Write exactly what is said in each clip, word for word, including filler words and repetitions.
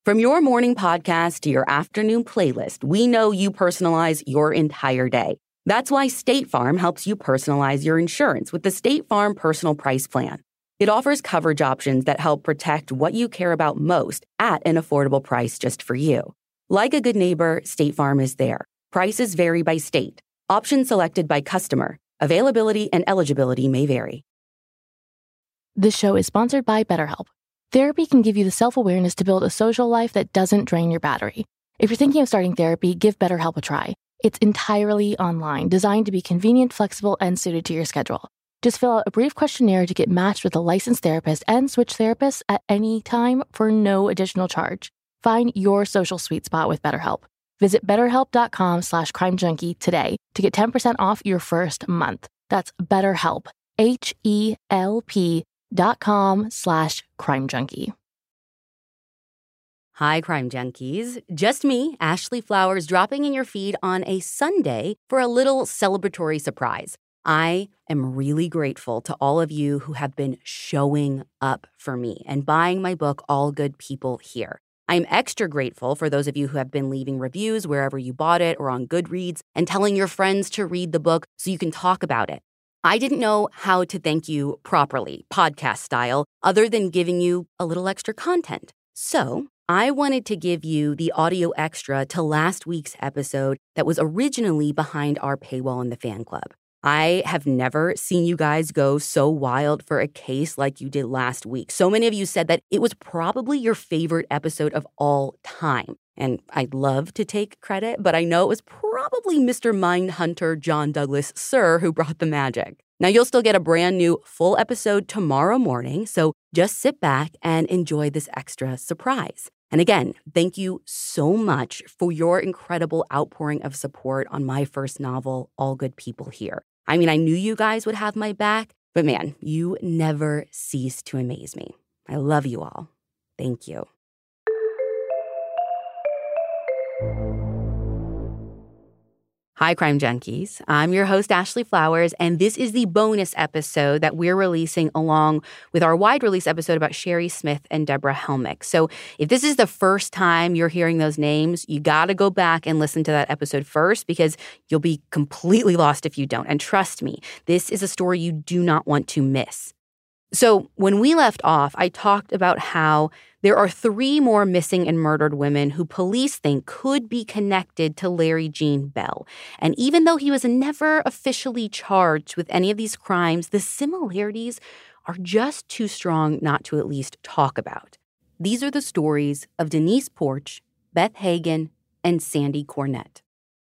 From your morning podcast to your afternoon playlist, we know you personalize your entire day. That's why State Farm helps you personalize your insurance with the State Farm Personal Price Plan. It offers coverage options that help protect what you care about most at an affordable price just for you. Like a good neighbor, State Farm is there. Prices vary by state. Options selected by customer. Availability and eligibility may vary. This show is sponsored by BetterHelp. Therapy can give you the self-awareness to build a social life that doesn't drain your battery. If you're thinking of starting therapy, give BetterHelp a try. It's entirely online, designed to be convenient, flexible, and suited to your schedule. Just fill out a brief questionnaire to get matched with a licensed therapist and switch therapists at any time for no additional charge. Find your social sweet spot with BetterHelp. Visit betterhelp.com slash crime junkie today to get ten percent off your first month. That's BetterHelp, H E L P dot com slash crime junkie. Hi, Crime Junkies. Just me, Ashley Flowers, dropping in your feed on a Sunday for a little celebratory surprise. I am really grateful to all of you who have been showing up for me and buying my book, All Good People Here. I'm extra grateful for those of you who have been leaving reviews wherever you bought it or on Goodreads and telling your friends to read the book so you can talk about it. I didn't know how to thank you properly, podcast style, other than giving you a little extra content. So I wanted to give you the audio extra to last week's episode that was originally behind our paywall in the fan club. I have never seen you guys go so wild for a case like you did last week. So many of you said that it was probably your favorite episode of all time. And I'd love to take credit, but I know it was probably Mister Mindhunter John Douglas, sir, who brought the magic. Now, you'll still get a brand new full episode tomorrow morning, so just sit back and enjoy this extra surprise. And again, thank you so much for your incredible outpouring of support on my first novel, All Good People Here. I mean, I knew you guys would have my back, but man, you never cease to amaze me. I love you all. Thank you. Hi, Crime Junkies. I'm your host, Ashley Flowers, and this is the bonus episode that we're releasing along with our wide release episode about Sherry Smith and Deborah Helmick. So if this is the first time you're hearing those names, you got to go back and listen to that episode first because you'll be completely lost if you don't. And trust me, this is a story you do not want to miss. So when we left off, I talked about how there are three more missing and murdered women who police think could be connected to Larry Gene Bell. And even though he was never officially charged with any of these crimes, the similarities are just too strong not to at least talk about. These are the stories of Denise Porch, Beth Hagen, and Sandy Cornett.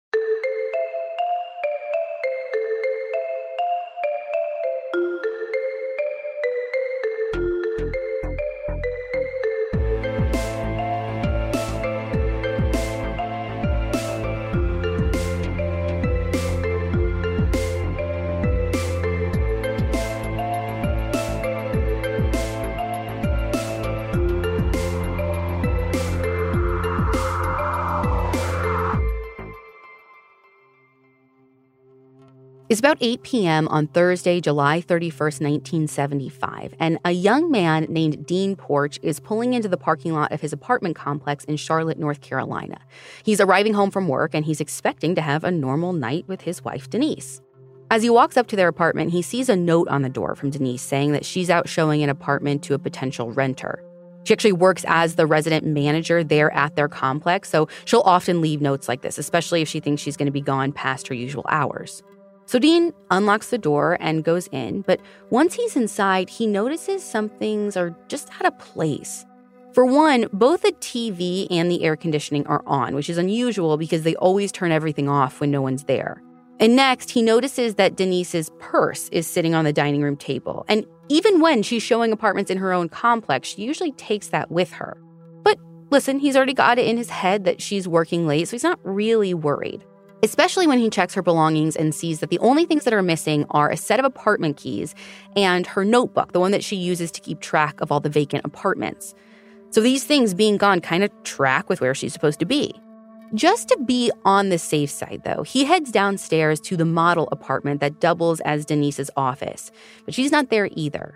It's about eight p.m. on Thursday, July thirty-first, nineteen seventy-five, and a young man named Dean Porch is pulling into the parking lot of his apartment complex in Charlotte, North Carolina. He's arriving home from work, and he's expecting to have a normal night with his wife, Denise. As he walks up to their apartment, he sees a note on the door from Denise saying that she's out showing an apartment to a potential renter. She actually works as the resident manager there at their complex, so she'll often leave notes like this, especially if she thinks she's going to be gone past her usual hours. So Dean unlocks the door and goes in, but once he's inside, he notices some things are just out of place. For one, both the T V and the air conditioning are on, which is unusual because they always turn everything off when no one's there. And next, he notices that Denise's purse is sitting on the dining room table. And even when she's showing apartments in her own complex, she usually takes that with her. But listen, he's already got it in his head that she's working late, so he's not really worried. Especially when he checks her belongings and sees that the only things that are missing are a set of apartment keys and her notebook, the one that she uses to keep track of all the vacant apartments. So these things being gone kind of track with where she's supposed to be. Just to be on the safe side, though, he heads downstairs to the model apartment that doubles as Denise's office. But she's not there either.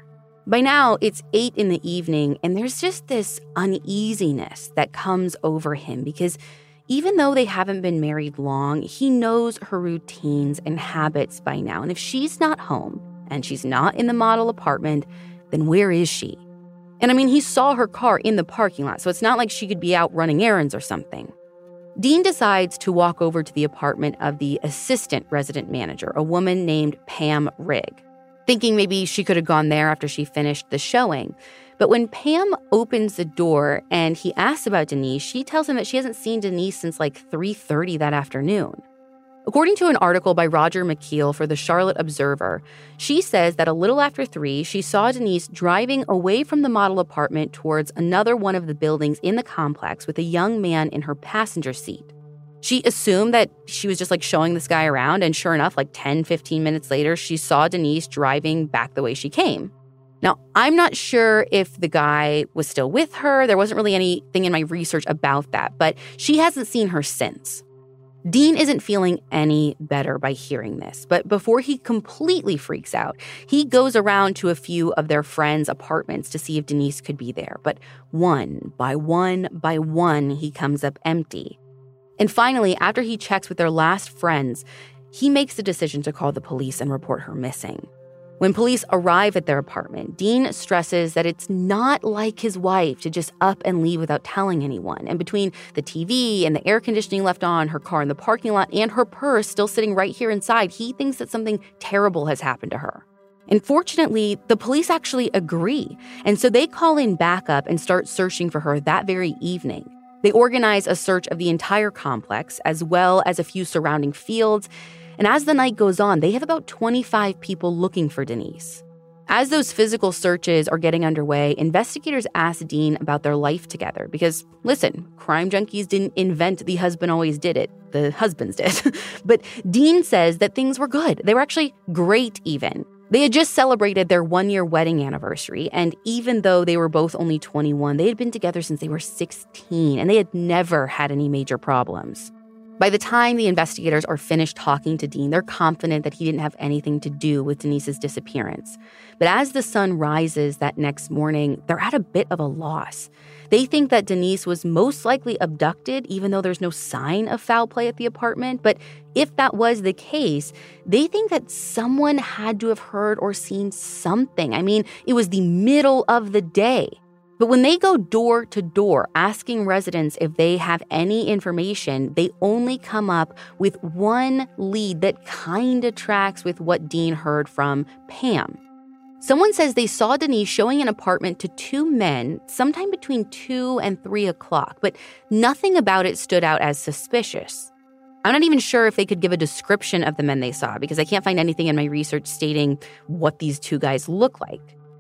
By now, it's eight in the evening, and there's just this uneasiness that comes over him because even though they haven't been married long, he knows her routines and habits by now. And if she's not home and she's not in the model apartment, then where is she? And I mean, he saw her car in the parking lot, so it's not like she could be out running errands or something. Dean decides to walk over to the apartment of the assistant resident manager, a woman named Pam Rigg, thinking maybe she could have gone there after she finished the showing. But when Pam opens the door and he asks about Denise, she tells him that she hasn't seen Denise since like three thirty that afternoon. According to an article by Roger McKeel for the Charlotte Observer, she says that a little after three, she saw Denise driving away from the model apartment towards another one of the buildings in the complex with a young man in her passenger seat. She assumed that she was just like showing this guy around, and sure enough, like ten, fifteen minutes later, she saw Denise driving back the way she came. Now, I'm not sure if the guy was still with her. There wasn't really anything in my research about that, but she hasn't seen her since. Dean isn't feeling any better by hearing this, but before he completely freaks out, he goes around to a few of their friends' apartments to see if Denise could be there. But one by one by one, he comes up empty. And finally, after he checks with their last friends, he makes the decision to call the police and report her missing. When police arrive at their apartment, Dean stresses that it's not like his wife to just up and leave without telling anyone. And between the T V and the air conditioning left on, her car in the parking lot, and her purse still sitting right here inside, he thinks that something terrible has happened to her. And fortunately, the police actually agree. And so they call in backup and start searching for her that very evening. They organize a search of the entire complex, as well as a few surrounding fields. And as the night goes on, they have about twenty-five people looking for Denise. As those physical searches are getting underway, investigators ask Dean about their life together because, listen, crime junkies didn't invent the husband always did it. The husbands did. But Dean says that things were good. They were actually great even. They had just celebrated their one-year wedding anniversary, and even though they were both only twenty-one, they had been together since they were sixteen, and they had never had any major problems. By the time the investigators are finished talking to Dean, they're confident that he didn't have anything to do with Denise's disappearance. But as the sun rises that next morning, they're at a bit of a loss. They think that Denise was most likely abducted, even though there's no sign of foul play at the apartment. But if that was the case, they think that someone had to have heard or seen something. I mean, it was the middle of the day. But when they go door to door asking residents if they have any information, they only come up with one lead that kind of tracks with what Dean heard from Pam. Someone says they saw Denise showing an apartment to two men sometime between two and three o'clock, but nothing about it stood out as suspicious. I'm not even sure if they could give a description of the men they saw because I can't find anything in my research stating what these two guys look like.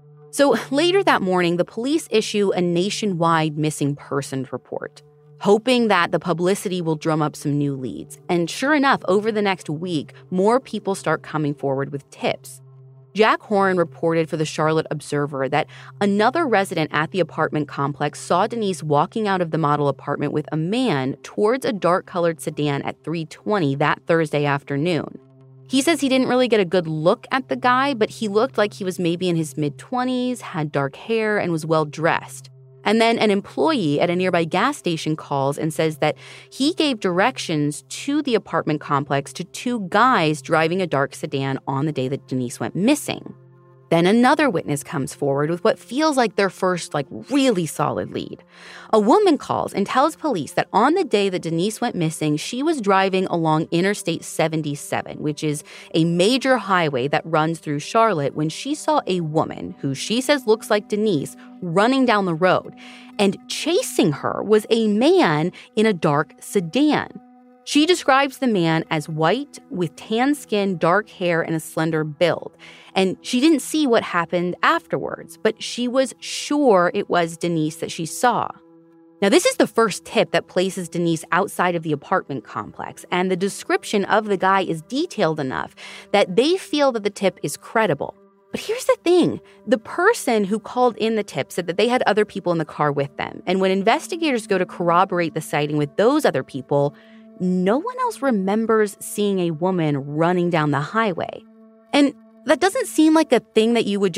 So later that morning, the police issue a nationwide missing persons report, hoping that the publicity will drum up some new leads. And sure enough, over the next week, more people start coming forward with tips. Jack Horn reported for the Charlotte Observer that another resident at the apartment complex saw Denise walking out of the model apartment with a man towards a dark-colored sedan at three twenty that Thursday afternoon. He says he didn't really get a good look at the guy, but he looked like he was maybe in his mid-twenties, had dark hair, and was well-dressed. And then an employee at a nearby gas station calls and says that he gave directions to the apartment complex to two guys driving a dark sedan on the day that Denise went missing. Then another witness comes forward with what feels like their first, like, really solid lead. A woman calls and tells police that on the day that Denise went missing, she was driving along Interstate seventy-seven, which is a major highway that runs through Charlotte, when she saw a woman, who she says looks like Denise, running down the road. And chasing her was a man in a dark sedan. She describes the man as white, with tan skin, dark hair, and a slender build. And she didn't see what happened afterwards, but she was sure it was Denise that she saw. Now, this is the first tip that places Denise outside of the apartment complex, and the description of the guy is detailed enough that they feel that the tip is credible. But here's the thing. The person who called in the tip said that they had other people in the car with them. And when investigators go to corroborate the sighting with those other people, no one else remembers seeing a woman running down the highway. And that doesn't seem like a thing that you would just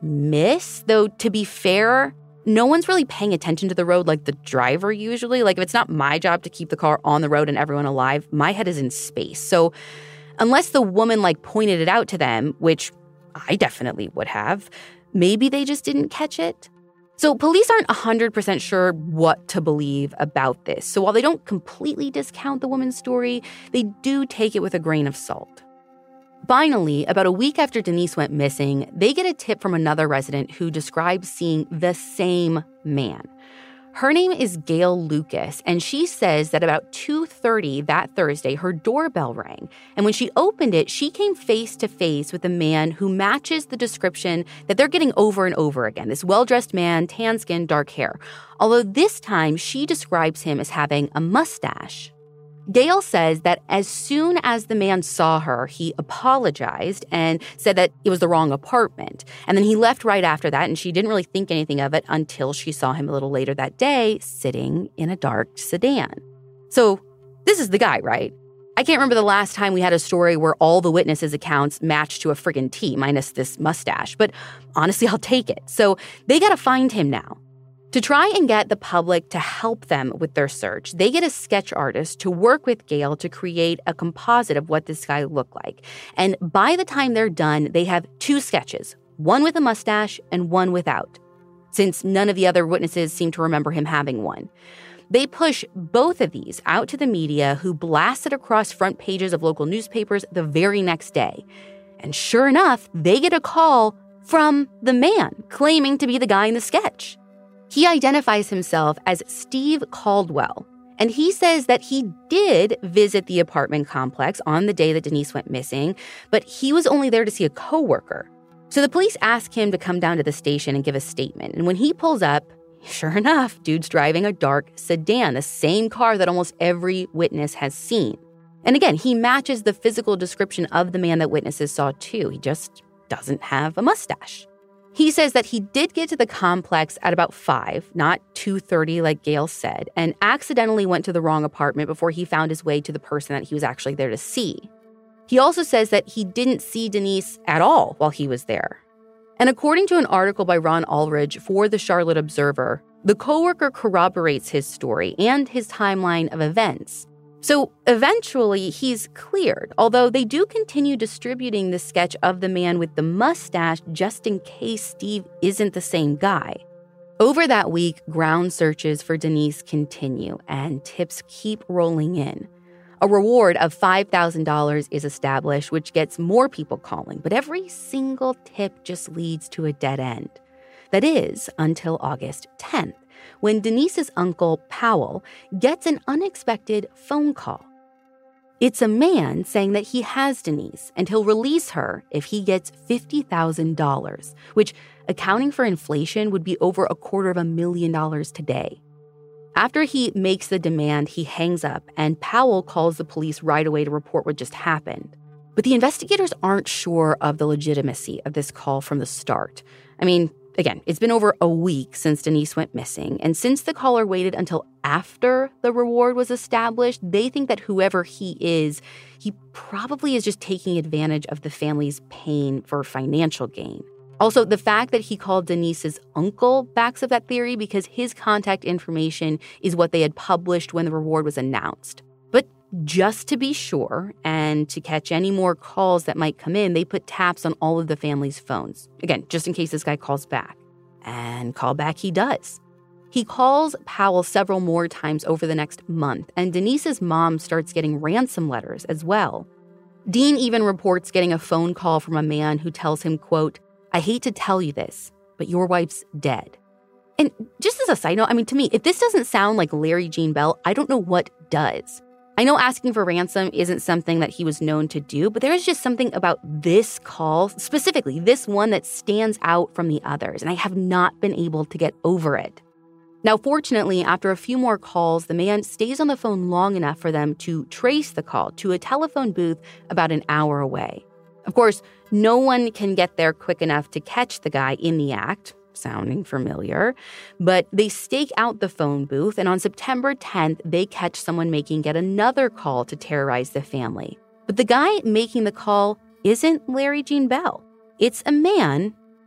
miss, though to be fair, no one's really paying attention to the road like the driver usually. Like if it's not my job to keep the car on the road and everyone alive, my head is in space. So unless the woman like pointed it out to them, which I definitely would have, maybe they just didn't catch it. So police aren't one hundred percent sure what to believe about this. So while they don't completely discount the woman's story, they do take it with a grain of salt. Finally, about a week after Denise went missing, they get a tip from another resident who describes seeing the same man. Her name is Gail Lucas, and she says that about two thirty that Thursday, her doorbell rang. And when she opened it, she came face to face with a man who matches the description that they're getting over and over again. This well-dressed man, tan skin, dark hair. Although this time, she describes him as having a mustache. Gail says that as soon as the man saw her, he apologized and said that it was the wrong apartment. And then he left right after that, and she didn't really think anything of it until she saw him a little later that day sitting in a dark sedan. So this is the guy, right? I can't remember the last time we had a story where all the witnesses' accounts matched to a friggin' T, minus this mustache. But honestly, I'll take it. So they got to find him now. To try and get the public to help them with their search, they get a sketch artist to work with Gail to create a composite of what this guy looked like. And by the time they're done, they have two sketches, one with a mustache and one without, since none of the other witnesses seem to remember him having one. They push both of these out to the media, who blast it across front pages of local newspapers the very next day. And sure enough, they get a call from the man claiming to be the guy in the sketch. He identifies himself as Steve Caldwell, and he says that he did visit the apartment complex on the day that Denise went missing, but he was only there to see a coworker. So the police ask him to come down to the station and give a statement, and when he pulls up, sure enough, dude's driving a dark sedan, the same car that almost every witness has seen. And again, he matches the physical description of the man that witnesses saw too. He just doesn't have a mustache. He says that he did get to the complex at about five, not two thirty like Gail said, and accidentally went to the wrong apartment before he found his way to the person that he was actually there to see. He also says that he didn't see Denise at all while he was there. And according to an article by Ron Ulrich for the Charlotte Observer, the coworker corroborates his story and his timeline of events. So eventually, he's cleared, although they do continue distributing the sketch of the man with the mustache just in case Steve isn't the same guy. Over that week, ground searches for Denise continue, and tips keep rolling in. A reward of five thousand dollars is established, which gets more people calling, but every single tip just leads to a dead end. That is, until August tenth. When Denise's uncle, Powell, gets an unexpected phone call. It's a man saying that he has Denise and he'll release her if he gets fifty thousand dollars, which, accounting for inflation, would be over a quarter of a million dollars today. After he makes the demand, he hangs up, and Powell calls the police right away to report what just happened. But the investigators aren't sure of the legitimacy of this call from the start. I mean, again, it's been over a week since Denise went missing, and since the caller waited until after the reward was established, they think that whoever he is, he probably is just taking advantage of the family's pain for financial gain. Also, the fact that he called Denise's uncle backs up that theory because his contact information is what they had published when the reward was announced. But just to be sure, and to catch any more calls that might come in, they put taps on all of the family's phones. Again, just in case this guy calls back. And call back he does. He calls Powell several more times over the next month, and Denise's mom starts getting ransom letters as well. Dean even reports getting a phone call from a man who tells him, quote, "I hate to tell you this, but your wife's dead." And just as a side note, I mean, to me, if this doesn't sound like Larry Gene Bell, I don't know what does. I know asking for ransom isn't something that he was known to do, but there is just something about this call, specifically this one, that stands out from the others, and I have not been able to get over it. Now, fortunately, after a few more calls, the man stays on the phone long enough for them to trace the call to a telephone booth about an hour away. Of course, no one can get there quick enough to catch the guy in the act, sounding familiar, but they stake out the phone booth, and on September tenth, they catch someone making yet another call to terrorize the family. But the guy making the call isn't Larry Gene Bell. It's a man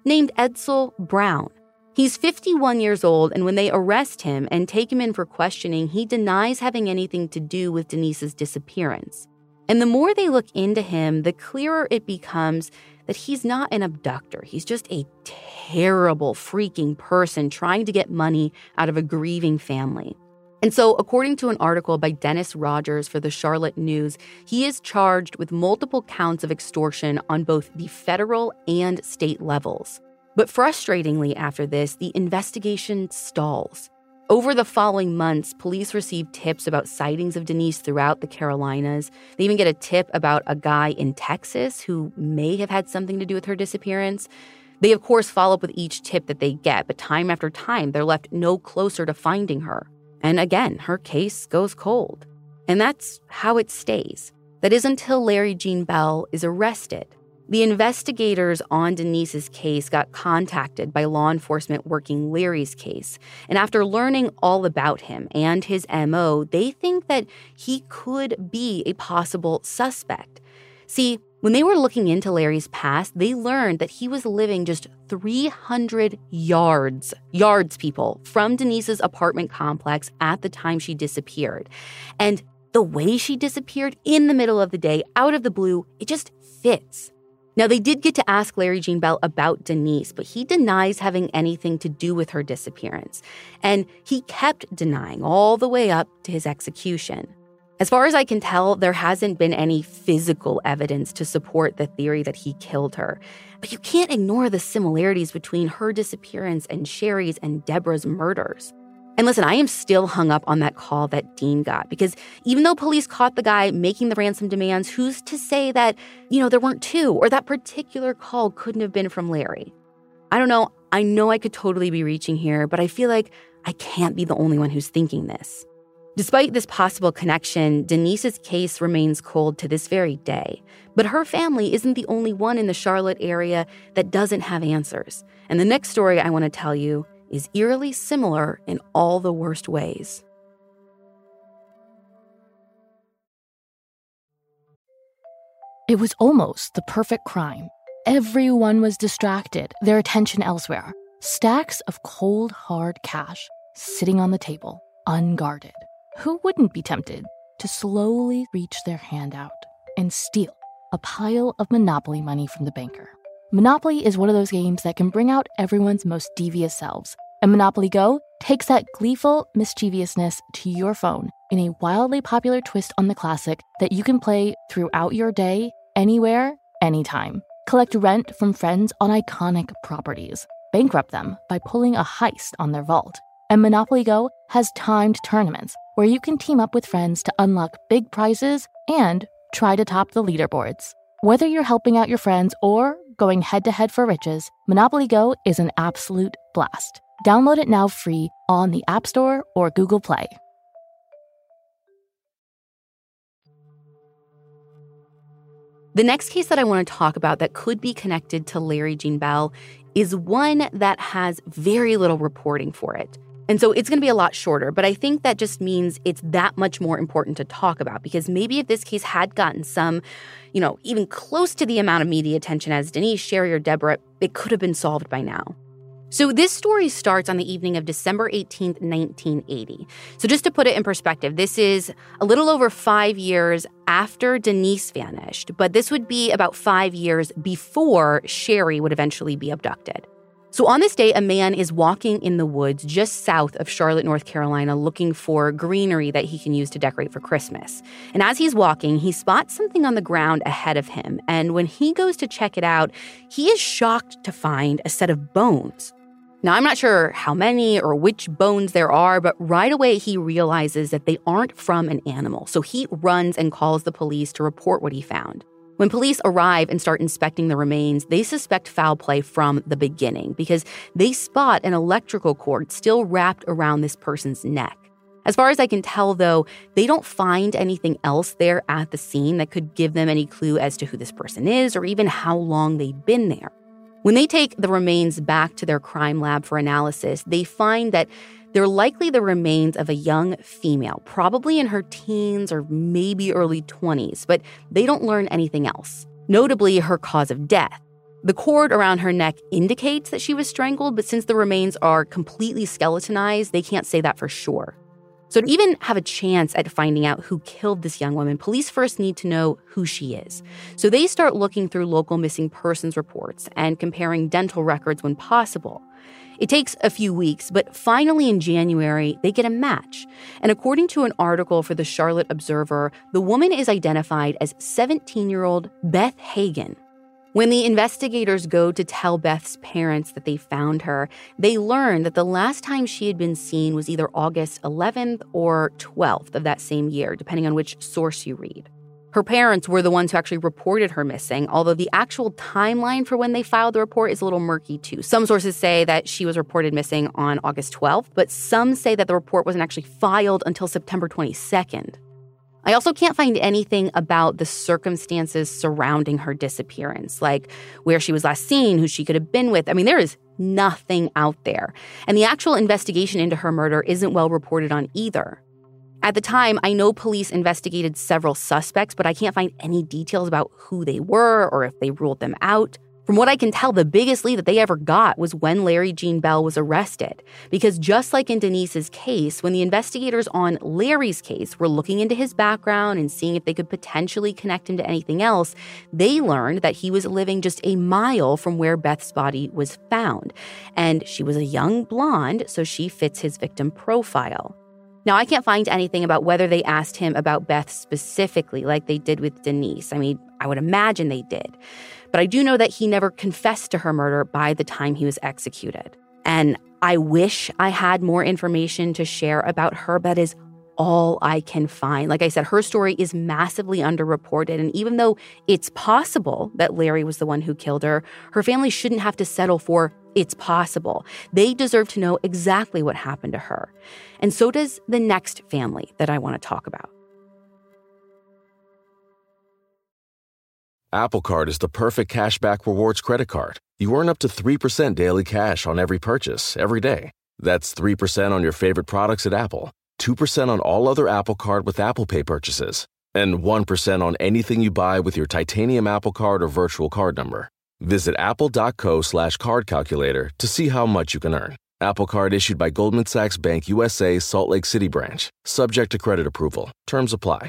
named Edsel Brown. He's fifty-one years old, and when they arrest him and take him in for questioning, he denies having anything to do with Denise's disappearance. And the more they look into him, the clearer it becomes that he's not an abductor. He's just a terrible, freaking person trying to get money out of a grieving family. And so, according to an article by Dennis Rogers for the Charlotte News, he is charged with multiple counts of extortion on both the federal and state levels. But frustratingly after this, the investigation stalls. Over the following months, police received tips about sightings of Denise throughout the Carolinas. They even get a tip about a guy in Texas who may have had something to do with her disappearance. They, of course, follow up with each tip that they get, but time after time, they're left no closer to finding her. And again, her case goes cold. And that's how it stays. That is until Larry Gene Bell is arrested. The investigators on Denise's case got contacted by law enforcement working Larry's case. And after learning all about him and his M O, they think that he could be a possible suspect. See, when they were looking into Larry's past, they learned that he was living just three hundred yards, yards, people, from Denise's apartment complex at the time she disappeared. And the way she disappeared in the middle of the day, out of the blue, it just fits. Now, they did get to ask Larry Gene Bell about Denise, but he denies having anything to do with her disappearance. And he kept denying all the way up to his execution. As far as I can tell, there hasn't been any physical evidence to support the theory that he killed her. But you can't ignore the similarities between her disappearance and Sherry's and Deborah's murders. And listen, I am still hung up on that call that Dean got, because even though police caught the guy making the ransom demands, who's to say that, you know, there weren't two, or that particular call couldn't have been from Larry? I don't know. I know I could totally be reaching here, but I feel like I can't be the only one who's thinking this. Despite this possible connection, Denise's case remains cold to this very day. But her family isn't the only one in the Charlotte area that doesn't have answers. And the next story I want to tell you is eerily similar in all the worst ways. It was almost the perfect crime. Everyone was distracted, their attention elsewhere. Stacks of cold, hard cash sitting on the table, unguarded. Who wouldn't be tempted to slowly reach their hand out and steal a pile of Monopoly money from the banker? Monopoly is one of those games that can bring out everyone's most devious selves, and Monopoly Go takes that gleeful mischievousness to your phone in a wildly popular twist on the classic that you can play throughout your day, anywhere, anytime. Collect rent from friends on iconic properties. Bankrupt them by pulling a heist on their vault. And Monopoly Go has timed tournaments where you can team up with friends to unlock big prizes and try to top the leaderboards. Whether you're helping out your friends or going head-to-head for riches, Monopoly Go is an absolute blast. Download it now free on the App Store or Google Play. The next case that I want to talk about that could be connected to Larry Gene Bell is one that has very little reporting for it. And so it's going to be a lot shorter, but I think that just means it's that much more important to talk about, because maybe if this case had gotten some, you know, even close to the amount of media attention as Denise, Sherry, or Deborah, it could have been solved by now. So this story starts on the evening of December eighteenth, nineteen eighty. So just to put it in perspective, this is a little over five years after Denise vanished, but this would be about five years before Sherry would eventually be abducted. So on this day, a man is walking in the woods just south of Charlotte, North Carolina, looking for greenery that he can use to decorate for Christmas. And as he's walking, he spots something on the ground ahead of him. And when he goes to check it out, he is shocked to find a set of bones. Now, I'm not sure how many or which bones there are, but right away he realizes that they aren't from an animal. So he runs and calls the police to report what he found. When police arrive and start inspecting the remains, they suspect foul play from the beginning because they spot an electrical cord still wrapped around this person's neck. As far as I can tell, though, they don't find anything else there at the scene that could give them any clue as to who this person is or even how long they've been there. When they take the remains back to their crime lab for analysis, they find that they're likely the remains of a young female, probably in her teens or maybe early twenties, but they don't learn anything else, notably her cause of death. The cord around her neck indicates that she was strangled, but since the remains are completely skeletonized, they can't say that for sure. So to even have a chance at finding out who killed this young woman, police first need to know who she is. So they start looking through local missing persons reports and comparing dental records when possible. It takes a few weeks, but finally in January, they get a match. And according to an article for the Charlotte Observer, the woman is identified as seventeen-year-old Beth Hagen. When the investigators go to tell Beth's parents that they found her, they learn that the last time she had been seen was either August eleventh or twelfth of that same year, depending on which source you read. Her parents were the ones who actually reported her missing, although the actual timeline for when they filed the report is a little murky too. Some sources say that she was reported missing on August twelfth, but some say that the report wasn't actually filed until September twenty-second. I also can't find anything about the circumstances surrounding her disappearance, like where she was last seen, who she could have been with. I mean, there is nothing out there. And the actual investigation into her murder isn't well reported on either. At the time, I know police investigated several suspects, but I can't find any details about who they were or if they ruled them out. From what I can tell, the biggest lead that they ever got was when Larry Gene Bell was arrested. Because just like in Denise's case, when the investigators on Larry's case were looking into his background and seeing if they could potentially connect him to anything else, they learned that he was living just a mile from where Beth's body was found. And she was a young blonde, so she fits his victim profile. Now, I can't find anything about whether they asked him about Beth specifically, like they did with Denise. I mean, I would imagine they did. But I do know that he never confessed to her murder by the time he was executed. And I wish I had more information to share about her, but that is all I can find. Like I said, her story is massively underreported. And even though it's possible that Larry was the one who killed her, her family shouldn't have to settle for it's possible. They deserve to know exactly what happened to her. And so does the next family that I want to talk about. Apple Card is the perfect cashback rewards credit card. You earn up to three percent daily cash on every purchase, every day. That's three percent on your favorite products at Apple, two percent on all other Apple Card with Apple Pay purchases, and one percent on anything you buy with your titanium Apple Card or virtual card number. Visit apple.co slash card calculator to see how much you can earn. Apple Card issued by Goldman Sachs Bank U S A, Salt Lake City branch. Subject to credit approval. Terms apply.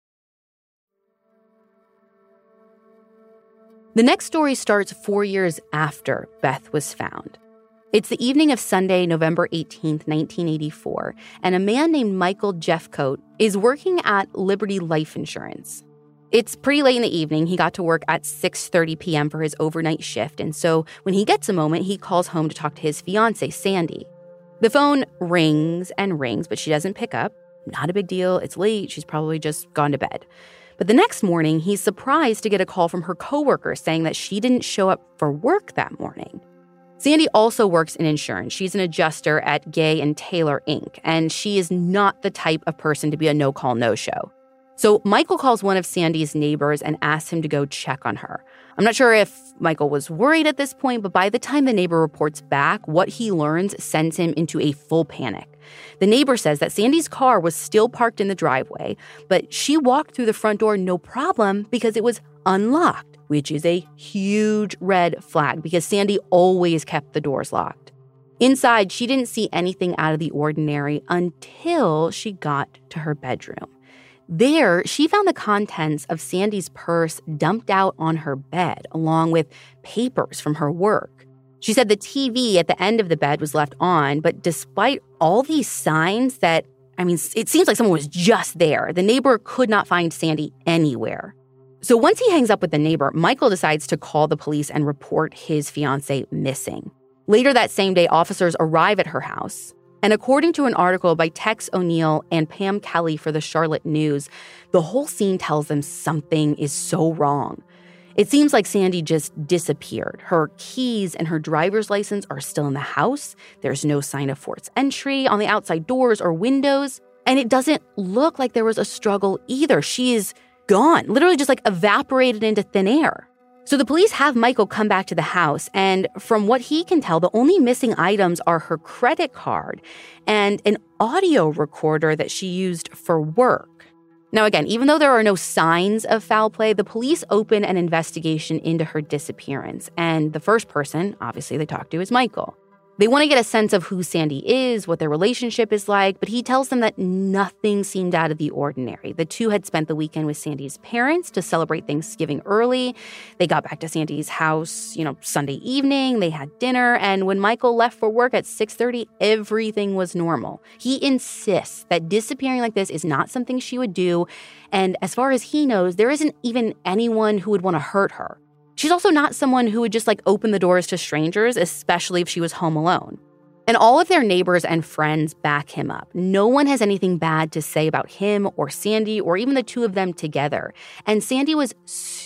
The next story starts four years after Beth was found. It's the evening of Sunday, November eighteenth, nineteen eighty-four, and a man named Michael Jeffcoat is working at Liberty Life Insurance. It's pretty late in the evening. He got to work at six thirty p.m. for his overnight shift, and so when he gets a moment, he calls home to talk to his fiancée, Sandy. The phone rings and rings, but she doesn't pick up. Not a big deal. It's late. She's probably just gone to bed. But the next morning, he's surprised to get a call from her coworker saying that she didn't show up for work that morning. Sandy also works in insurance. She's an adjuster at Gay and Taylor, Incorporated, and she is not the type of person to be a no-call, no-show. So Michael calls one of Sandy's neighbors and asks him to go check on her. I'm not sure if Michael was worried at this point, but by the time the neighbor reports back, what he learns sends him into a full panic. The neighbor says that Sandy's car was still parked in the driveway, but she walked through the front door no problem because it was unlocked, which is a huge red flag because Sandy always kept the doors locked. Inside, she didn't see anything out of the ordinary until she got to her bedroom. There, she found the contents of Sandy's purse dumped out on her bed, along with papers from her work. She said the T V at the end of the bed was left on, but despite all these signs that, I mean, it seems like someone was just there, the neighbor could not find Sandy anywhere. So once he hangs up with the neighbor, Michael decides to call the police and report his fiancée missing. Later that same day, officers arrive at her house. And according to an article by Tex O'Neill and Pam Kelly for the Charlotte News, the whole scene tells them something is so wrong. It seems like Sandy just disappeared. Her keys and her driver's license are still in the house. There's no sign of forced entry on the outside doors or windows. And it doesn't look like there was a struggle either. She is gone, literally just like evaporated into thin air. So the police have Michael come back to the house, and from what he can tell, the only missing items are her credit card and an audio recorder that she used for work. Now, again, even though there are no signs of foul play, the police open an investigation into her disappearance. And the first person, obviously, they talk to is Michael. They want to get a sense of who Sandy is, what their relationship is like, but he tells them that nothing seemed out of the ordinary. The two had spent the weekend with Sandy's parents to celebrate Thanksgiving early. They got back to Sandy's house, you know, Sunday evening. They had dinner, and when Michael left for work at six thirty, everything was normal. He insists that disappearing like this is not something she would do, and as far as he knows, there isn't even anyone who would want to hurt her. She's also not someone who would just, like, open the doors to strangers, especially if she was home alone. And all of their neighbors and friends back him up. No one has anything bad to say about him or Sandy or even the two of them together. And Sandy was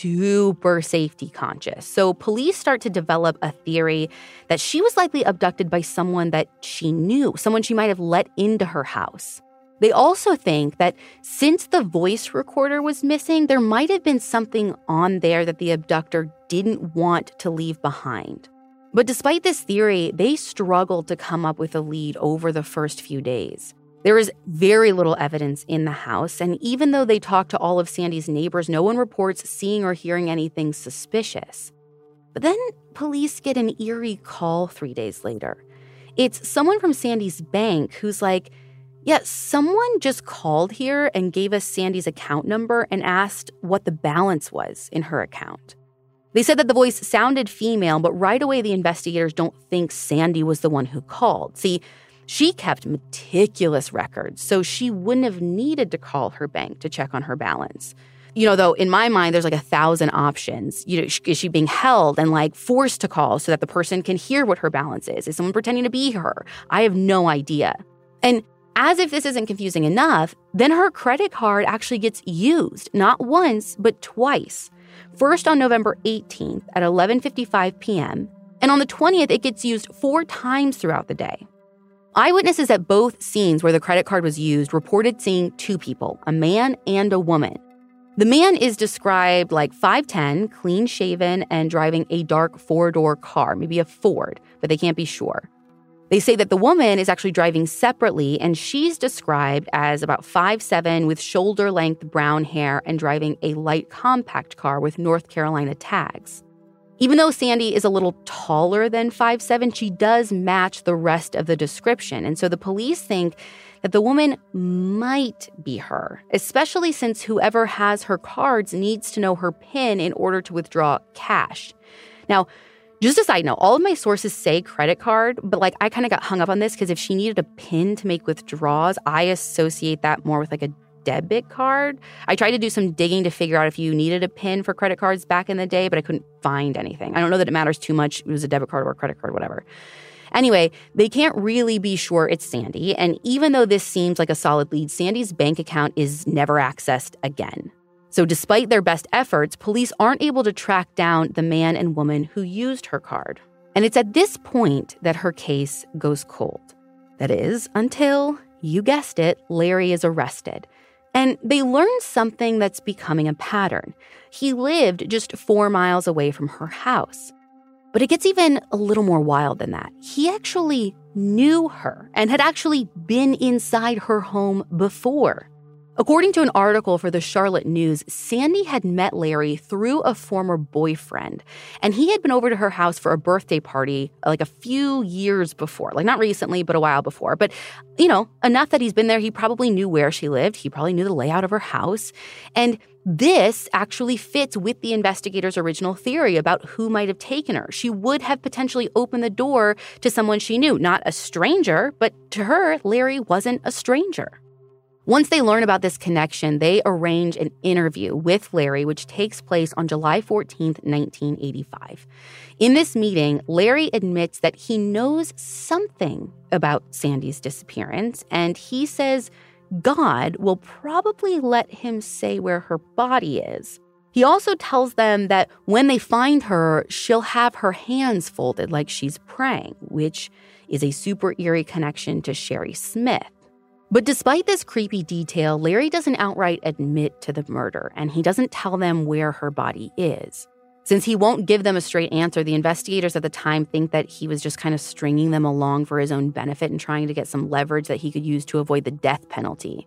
super safety conscious. So police start to develop a theory that she was likely abducted by someone that she knew, someone she might have let into her house. They also think that since the voice recorder was missing, there might have been something on there that the abductor didn't want to leave behind. But despite this theory, they struggled to come up with a lead over the first few days. There is very little evidence in the house, and even though they talked to all of Sandy's neighbors, no one reports seeing or hearing anything suspicious. But then police get an eerie call three days later. It's someone from Sandy's bank who's like, yeah, someone just called here and gave us Sandy's account number and asked what the balance was in her account. They said that the voice sounded female, but right away the investigators don't think Sandy was the one who called. See, she kept meticulous records, so she wouldn't have needed to call her bank to check on her balance. You know, though, in my mind, there's like a thousand options. You know, is she being held and like forced to call so that the person can hear what her balance is? Is someone pretending to be her? I have no idea. And as if this isn't confusing enough, then her credit card actually gets used, not once, but twice. First on November eighteenth at eleven fifty-five p.m., and on the twentieth, it gets used four times throughout the day. Eyewitnesses at both scenes where the credit card was used reported seeing two people, a man and a woman. The man is described like five ten, clean-shaven, and driving a dark four-door car, maybe a Ford, but they can't be sure. They say that the woman is actually driving separately, and she's described as about five seven with shoulder-length brown hair and driving a light compact car with North Carolina tags. Even though Sandy is a little taller than five seven, she does match the rest of the description. And so the police think that the woman might be her, especially since whoever has her cards needs to know her PIN in order to withdraw cash. Now, just a side note, all of my sources say credit card, but like I kind of got hung up on this because if she needed a PIN to make withdrawals, I associate that more with like a debit card. I tried to do some digging to figure out if you needed a PIN for credit cards back in the day, but I couldn't find anything. I don't know that it matters too much. It was a debit card or a credit card, whatever. Anyway, they can't really be sure it's Sandy, and even though this seems like a solid lead, Sandy's bank account is never accessed again. So despite their best efforts, police aren't able to track down the man and woman who used her card. And it's at this point that her case goes cold. That is, until, you guessed it, Larry is arrested. And they learn something that's becoming a pattern. He lived just four miles away from her house. But it gets even a little more wild than that. He actually knew her and had actually been inside her home before. According to an article for the Charlotte News, Sandy had met Larry through a former boyfriend, and he had been over to her house for a birthday party like a few years before. Like not recently, but a while before. But, you know, enough that he's been there. He probably knew where she lived. He probably knew the layout of her house. And this actually fits with the investigators' original theory about who might have taken her. She would have potentially opened the door to someone she knew, not a stranger, but to her, Larry wasn't a stranger. Once they learn about this connection, they arrange an interview with Larry, which takes place on July fourteenth, nineteen eighty-five. In this meeting, Larry admits that he knows something about Sandy's disappearance, and he says God will probably let him say where her body is. He also tells them that when they find her, she'll have her hands folded like she's praying, which is a super eerie connection to Sherry Smith. But despite this creepy detail, Larry doesn't outright admit to the murder, and he doesn't tell them where her body is. Since he won't give them a straight answer, the investigators at the time think that he was just kind of stringing them along for his own benefit and trying to get some leverage that he could use to avoid the death penalty.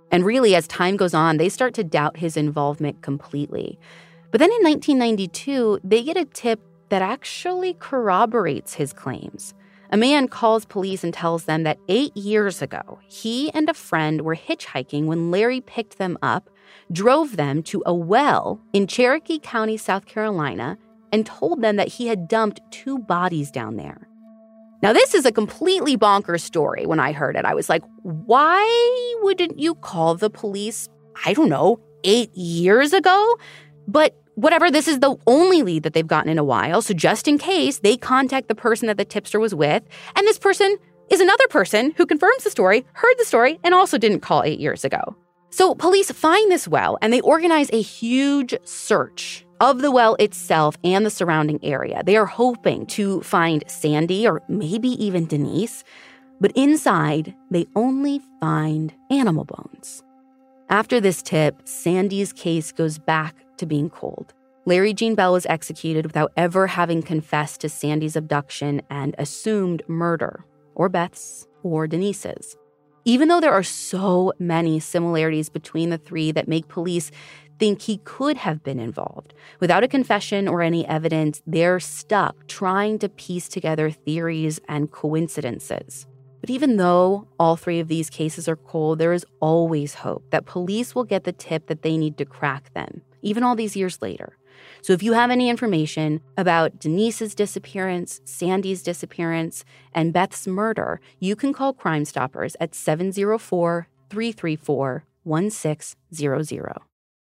And really, as time goes on, they start to doubt his involvement completely. But then in nineteen ninety-two, they get a tip that actually corroborates his claims. A man calls police and tells them that eight years ago, he and a friend were hitchhiking when Larry picked them up, drove them to a well in Cherokee County, South Carolina, and told them that he had dumped two bodies down there. Now, this is a completely bonkers story. When I heard it, I was like, why wouldn't you call the police, I don't know, eight years ago? But whatever, this is the only lead that they've gotten in a while. So just in case, they contact the person that the tipster was with. And this person is another person who confirms the story, heard the story, and also didn't call eight years ago. So police find this well, and they organize a huge search of the well itself and the surrounding area. They are hoping to find Sandy or maybe even Denise, but inside, they only find animal bones. After this tip, Sandy's case goes back to being cold. Larry Gene Bell was executed without ever having confessed to Sandy's abduction and assumed murder, or Beth's, or Denise's. Even though there are so many similarities between the three that make police think he could have been involved, without a confession or any evidence, they're stuck trying to piece together theories and coincidences. But even though all three of these cases are cold, there is always hope that police will get the tip that they need to crack them, even all these years later. So if you have any information about Denise's disappearance, Sandy's disappearance, and Beth's murder, you can call Crime Stoppers at seven oh four, three three four, one six zero zero.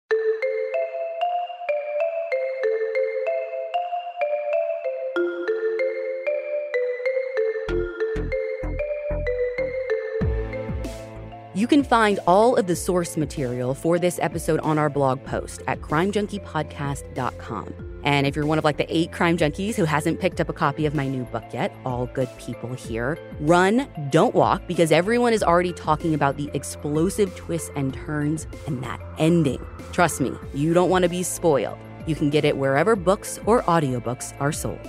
You can find all of the source material for this episode on our blog post at crime junkie podcast dot com. And if you're one of like the eight crime junkies who hasn't picked up a copy of my new book yet, all good people here, run, don't walk, because everyone is already talking about the explosive twists and turns and that ending. Trust me, you don't want to be spoiled. You can get it wherever books or audiobooks are sold.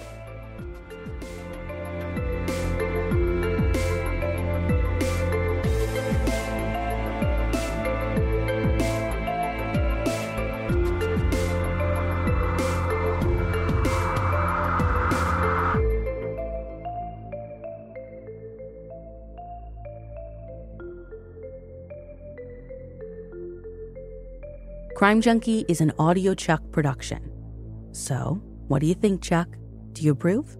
Crime Junkie is an Audio Chuck production. So, what do you think, Chuck? Do you approve?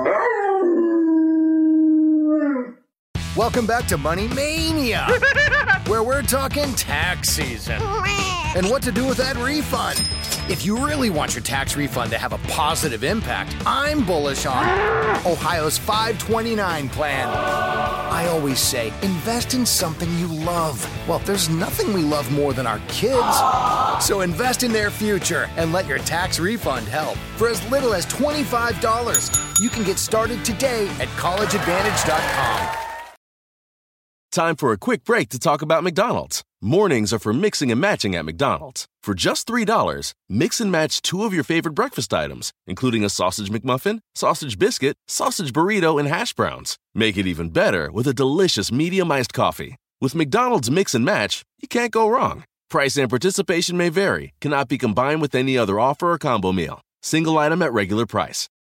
Welcome back to Money Mania, where we're talking tax season and what to do with that refund. If you really want your tax refund to have a positive impact, I'm bullish on Ohio's five twenty-nine plan. I always say, invest in something you love. Well, there's nothing we love more than our kids. So invest in their future and let your tax refund help. For as little as twenty-five dollars, you can get started today at college advantage dot com. Time for a quick break to talk about McDonald's. Mornings are for mixing and matching at McDonald's. For just three dollars, mix and match two of your favorite breakfast items, including a sausage McMuffin, sausage biscuit, sausage burrito, and hash browns. Make it even better with a delicious medium iced coffee. With McDonald's Mix and Match, you can't go wrong. Price and participation may vary, cannot be combined with any other offer or combo meal. Single item at regular price.